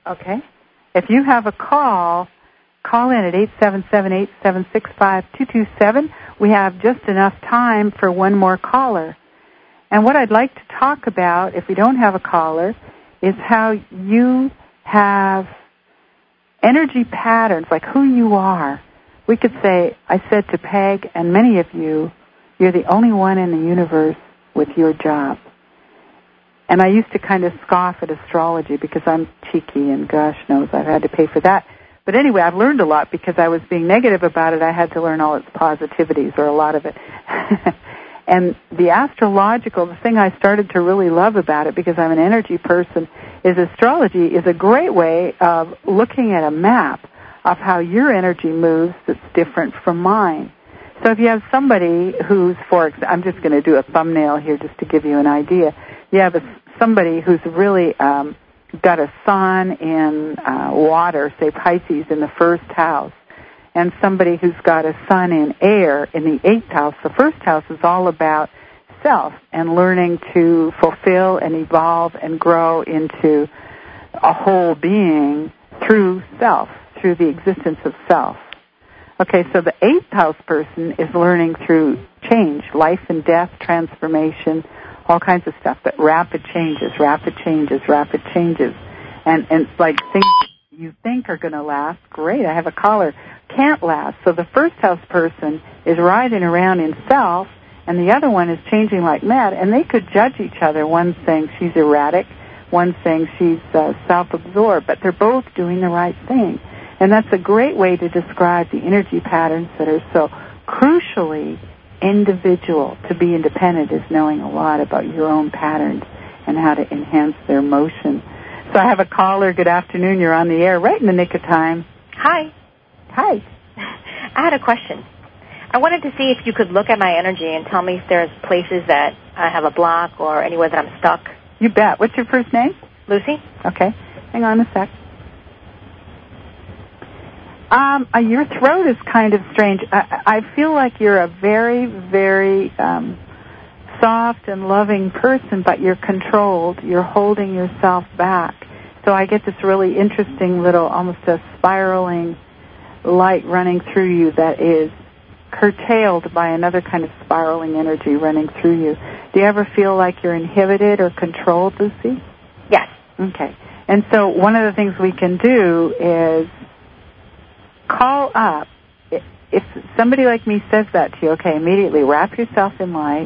[SPEAKER 1] a call in at 877-876-5227. We have just enough time for one more caller. And what I'd like to talk about, if we don't have a caller, is how you have energy patterns, like who you are. We could say, I said to Peg and many of you, you're the only one in the universe with your job. And I used to kind of scoff at astrology because I'm cheeky and gosh knows I've had to pay for that. But anyway, I've learned a lot because I was being negative about it. I had to learn all its positivities, or a lot of it. And the astrological, the thing I started to really love about it, because I'm an energy person, is astrology is a great way of looking at a map of how your energy moves that's different from mine. So if you have somebody who's, I'm just going to do a thumbnail here just to give you an idea. You have somebody who's really got a sun in water, say Pisces, in the first house, and somebody who's got a sun in air in the 8th house. The first house is all about self and learning to fulfill and evolve and grow into a whole being through self, through the existence of self. Okay, so the 8th house person is learning through change, life and death, transformation, all kinds of stuff, but rapid changes. And it's like things you think are going to last. Great, I have a caller. Can't last. So the first house person is riding around in self, and the other one is changing like mad, and they could judge each other. One saying she's erratic, one saying she's self-absorbed, but they're both doing the right thing. And that's a great way to describe the energy patterns that are so crucially individual. To be independent is knowing a lot about your own patterns and how to enhance their motion. So I have a caller. Good afternoon. You're on the air right in the nick of time.
[SPEAKER 5] Hi.
[SPEAKER 1] Hi.
[SPEAKER 5] I had a question. I wanted to see if you could look at my energy and tell me if there's places that I have a block or anywhere that I'm stuck.
[SPEAKER 1] You bet. What's your first name?
[SPEAKER 5] Lucy.
[SPEAKER 1] Okay. Hang on a sec. Your throat is kind of strange. I feel like you're a very, very soft and loving person, but you're controlled. You're holding yourself back. So I get this really interesting little, almost a spiraling light running through you that is curtailed by another kind of spiraling energy running through you. Do you ever feel like you're inhibited or controlled, Lucy?
[SPEAKER 5] Yes.
[SPEAKER 1] Okay. And so one of the things we can do is call up. If somebody like me says that to you, okay, immediately wrap yourself in light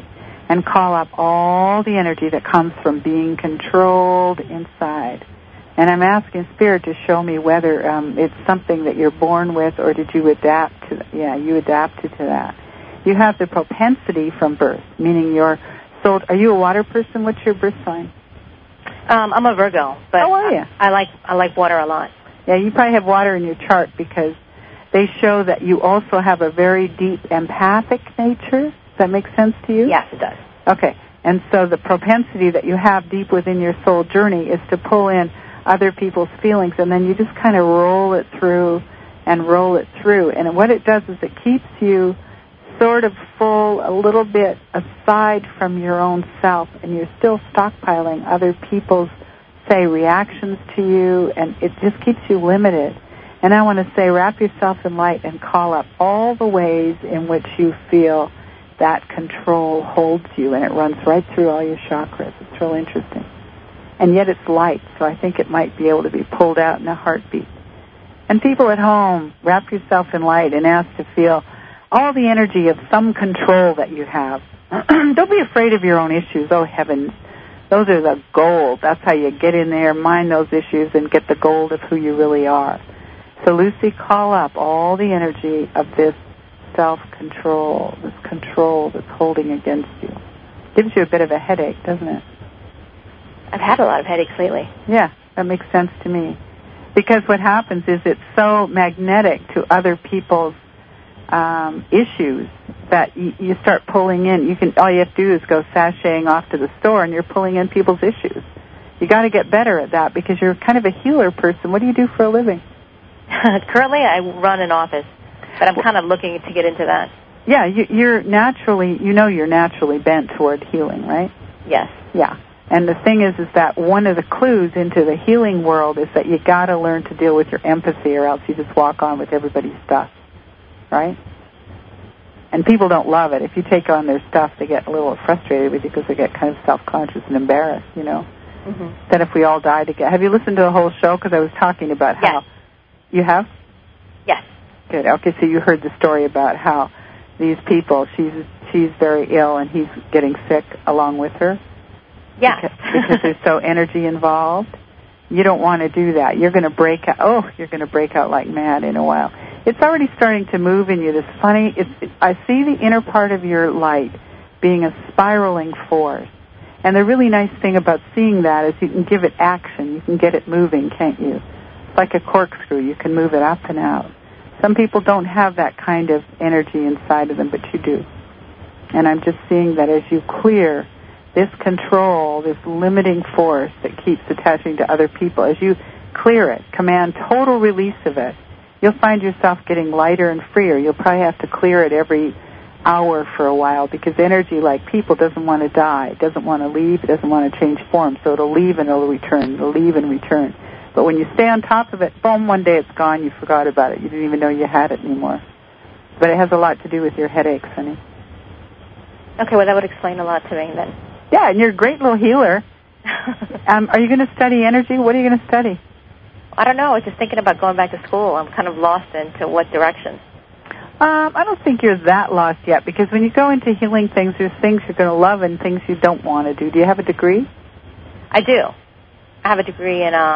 [SPEAKER 1] and call up all the energy that comes from being controlled inside. And I'm asking Spirit to show me whether it's something that you're born with, or did you adapt to? Yeah, you adapted to that. You have the propensity from birth, meaning your soul. Are you a water person? What's your birth sign?
[SPEAKER 5] I'm a Virgo, but
[SPEAKER 1] how are you?
[SPEAKER 5] I like water a lot.
[SPEAKER 1] Yeah, you probably have water in your chart because they show that you also have a very deep empathic nature. Does that make sense to you?
[SPEAKER 5] Yes, it does.
[SPEAKER 1] Okay, and so the propensity that you have deep within your soul journey is to pull in other people's feelings, and then you just kind of roll it through and roll it through. And what it does is it keeps you sort of full, a little bit aside from your own self, and you're still stockpiling other people's, say, reactions to you, and it just keeps you limited. And I want to say, wrap yourself in light and call up all the ways in which you feel that control holds you, and it runs right through all your chakras. It's real interesting. And yet it's light, so I think it might be able to be pulled out in a heartbeat. And people at home, wrap yourself in light and ask to feel all the energy of some control that you have. Don't be afraid of your own issues. Oh, heavens. Those are the gold. That's how you get in there, mine those issues, and get the gold of who you really are. So, Lucy, call up all the energy of this self-control, this control that's holding against you. Gives you a bit of a headache, doesn't it?
[SPEAKER 5] I've had a lot of headaches lately.
[SPEAKER 1] Yeah, that makes sense to me. Because what happens is it's so magnetic to other people's issues that you start pulling in. All you have to do is go sashaying off to the store, and you're pulling in people's issues. You got to get better at that because you're kind of a healer person. What do you do for a living?
[SPEAKER 5] Currently, I run an office, but I'm kind of looking to get into that.
[SPEAKER 1] Yeah, you're naturally bent toward healing, right?
[SPEAKER 5] Yes.
[SPEAKER 1] Yeah. And the thing is that one of the clues into the healing world is that you got to learn to deal with your empathy, or else you just walk on with everybody's stuff, right? And people don't love it. If you take on their stuff, they get a little frustrated with you because they get kind of self-conscious and embarrassed, you know.
[SPEAKER 5] Mm-hmm.
[SPEAKER 1] That if we all die together. Have you listened to the whole show? Because I was talking about how...
[SPEAKER 5] Yes.
[SPEAKER 1] You have?
[SPEAKER 5] Yes.
[SPEAKER 1] Good. Okay, so you heard the story about how these people, she's very ill and he's getting sick along with her.
[SPEAKER 5] Yeah.
[SPEAKER 1] Because there's so energy involved. You don't want to do that. You're going to break out. Oh, you're going to break out like mad in a while. It's already starting to move in you. This funny. I see the inner part of your light being a spiraling force. And the really nice thing about seeing that is you can give it action. You can get it moving, can't you? It's like a corkscrew. You can move it up and out. Some people don't have that kind of energy inside of them, but you do. And I'm just seeing that as you clear this control, this limiting force that keeps attaching to other people, as you clear it, command total release of it, you'll find yourself getting lighter and freer. You'll probably have to clear it every hour for a while because energy, like people, doesn't want to die. It doesn't want to leave. It doesn't want to change form. So it'll leave and it'll return. It'll leave and return. But when you stay on top of it, boom, one day it's gone. You forgot about it. You didn't even know you had it anymore. But it has a lot to do with your headaches, honey.
[SPEAKER 5] Okay, well, that would explain a lot to me then.
[SPEAKER 1] Yeah, and you're a great little healer. Are you going to study energy? What are you going to study?
[SPEAKER 5] I don't know. I was just thinking about going back to school. I'm kind of lost into what direction.
[SPEAKER 1] I don't think you're that lost yet, because when you go into healing things, there's things you're going to love and things you don't want to do. Do you have a degree?
[SPEAKER 5] I do. I have a degree in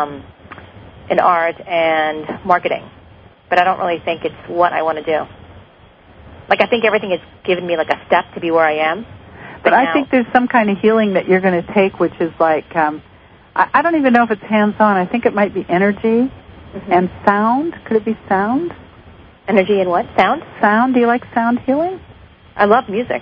[SPEAKER 5] art and marketing, but I don't really think it's what I want to do. Like, I think everything has given me, like, a step to be where I am.
[SPEAKER 1] But I think there's some kind of healing that you're going to take, which is like, I don't even know if it's hands-on. I think it might be energy and sound. Could it be sound?
[SPEAKER 5] Energy and what? Sound?
[SPEAKER 1] Sound. Do you like sound healing?
[SPEAKER 5] I love music.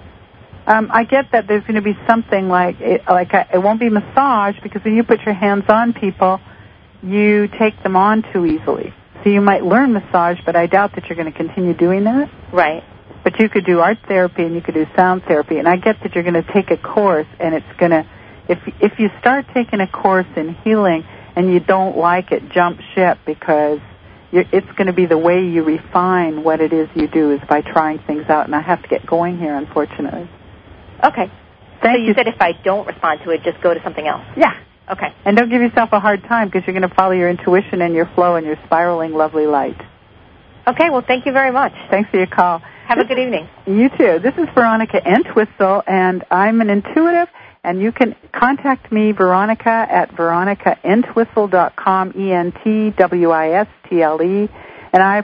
[SPEAKER 1] I get that there's going to be something like it won't be massage, because when you put your hands on people, you take them on too easily. So you might learn massage, but I doubt that you're going to continue doing that.
[SPEAKER 5] Right.
[SPEAKER 1] But you could do art therapy and you could do sound therapy. And I get that you're going to take a course, and it's going to, if you start taking a course in healing and you don't like it, jump ship, because it's going to be the way you refine what it is you do is by trying things out. And I have to get going here, unfortunately.
[SPEAKER 5] Okay.
[SPEAKER 1] Thank
[SPEAKER 5] you. So you said if I don't respond to it, just go to something else.
[SPEAKER 1] Yeah.
[SPEAKER 5] Okay.
[SPEAKER 1] And don't give yourself a hard time, because you're going to follow your intuition and your flow and your spiraling lovely light.
[SPEAKER 5] Okay, well, thank you very much.
[SPEAKER 1] Thanks for your call.
[SPEAKER 5] Have a good evening.
[SPEAKER 1] You too. This is Veronica Entwistle, and I'm an intuitive, and you can contact me, Veronica, at veronicaentwistle.com, ENTWISTLE, and I